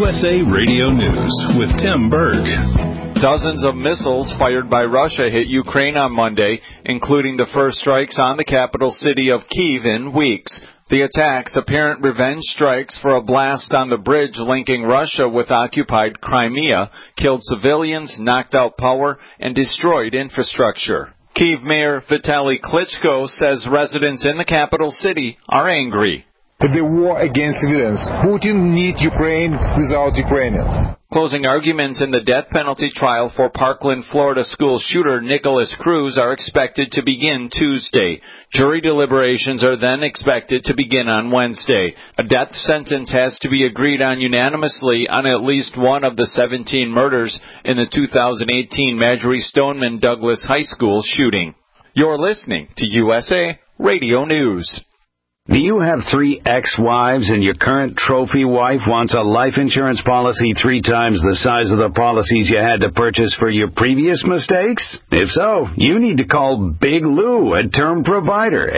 USA Radio News with Tim Berg. Dozens of missiles fired by Russia hit Ukraine on Monday, including the first strikes on the capital city of Kyiv in weeks. The attacks, apparent revenge strikes for a blast on the bridge linking Russia with occupied Crimea, killed civilians, knocked out power, and destroyed infrastructure. Kyiv Mayor Vitaly Klitschko says residents in the capital city are angry. The war against civilians. Putin needs Ukraine without Ukrainians. Closing arguments in the death penalty trial for Parkland, Florida school shooter Nicholas Cruz are expected to begin Tuesday. Jury deliberations are then expected to begin on Wednesday. A death sentence has to be agreed on unanimously on at least one of the 17 murders in the 2018 Marjory Stoneman Douglas High School shooting. You're listening to USA Radio News. Do you have 3 ex-wives and your current trophy wife wants a life insurance policy 3 times the size of the policies you had to purchase for your previous mistakes? If so, you need to call Big Lou at Term Provider,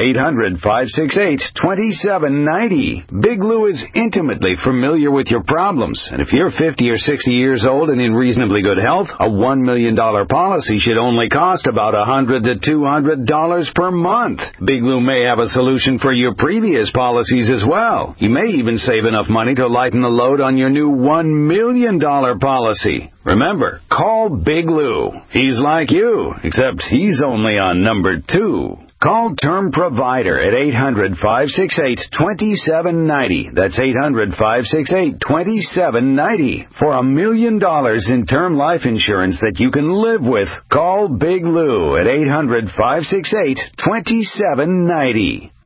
800-568-2790. Big Lou is intimately familiar with your problems, and if you're 50 or 60 years old and in reasonably good health, a $1 million policy should only cost about $100 to $200 per month. Big Lou may have a solution for your previous policies as well. You may even save enough money to lighten the load on your new $1 million policy. Remember, call Big Lou. He's like you, except he's only on number 2. Call Term Provider at 800-568-2790. That's 800-568-2790 for $1 million in term life insurance that you can live with. Call Big Lou at 800-568-2790.